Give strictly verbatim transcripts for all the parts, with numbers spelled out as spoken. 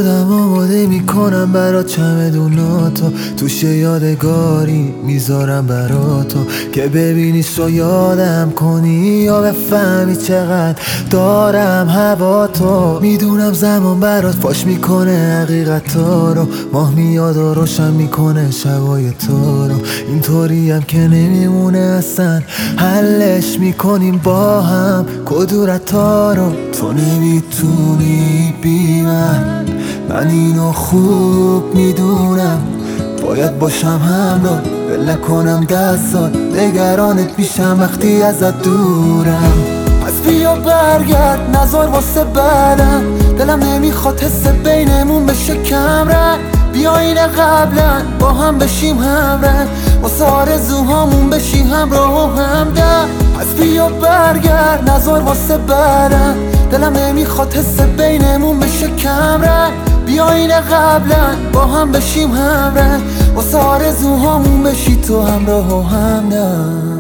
خودم آماده میکنم برات چمدوناتو، توش یادگاری میذارم براتو که ببینیش رو یادم کنی یا بفهمی چقدر دارم هوا تو. میدونم زمان برات فاش میکنه حقیقتا رو، ماه میاد و روشن میکنه شبای تو رو. اینطوری هم که نمیمونه اصلا، حلش میکنیم با هم کدورتا رو. تو نمیتونی بی من، من اینو خوب میدونم. باید باشم همراه، ول نکنم ده سال نگرانت میشم وقتی ازت دورم. پس بیا برگرد نزار واسه بعدم، دلم نمیخواد حس بینمون بشه کم رنگ. بیا اینه قبلا با هم بشیم همرنگ، واسه آرزوهامون بشیم همراه و همدم. پس بیا برگرد نزار واسه بعدم، دلم نمیخواد حس بینمون بشه کم رنگ. بیا اینه قبلا با هم بشیم همرنگ، واسه آرزوهامون بشی تو همراه و همدم.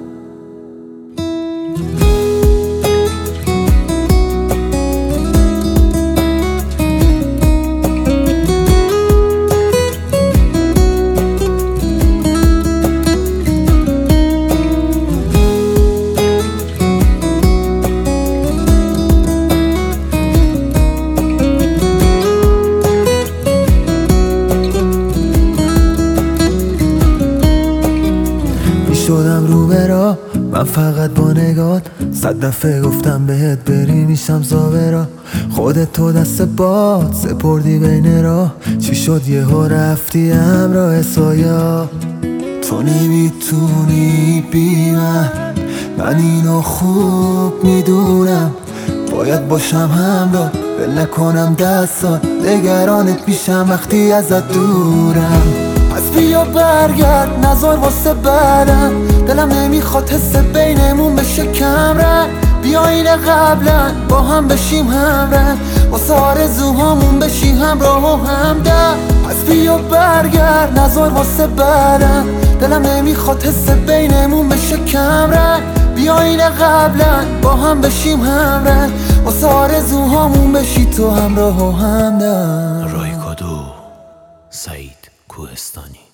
شدم رو برا من فقط با نگات، صد دفعه گفتم بهت بری میشم زاورا. خودت تو دست باد سپردی بین راه، چی شد یهو رفتی همراه سایا. تو نمیتونی بی من، من اینو خوب میدونم. باید باشم همراه، ول نکنم ده سال نگرانت میشم وقتی ازت دورم. پس بیا برگرد نزار واسه بعدم، دلم نمیخواد حس بینمون بشه کم رنگ. بیا اینه قبلا با هم بشیم همرنگ، واسه آرزوهامون بشی همراه و همدم. پس بیا برگرد نزار واسه بعدم، دلم نمیخواد حس بینمون بشه کم رنگ. بیا اینه قبلا با هم بشیم همرنگ، واسه آرزوهامون بشی تو همراه و همدم. رای کادو، سعید کوهستانی.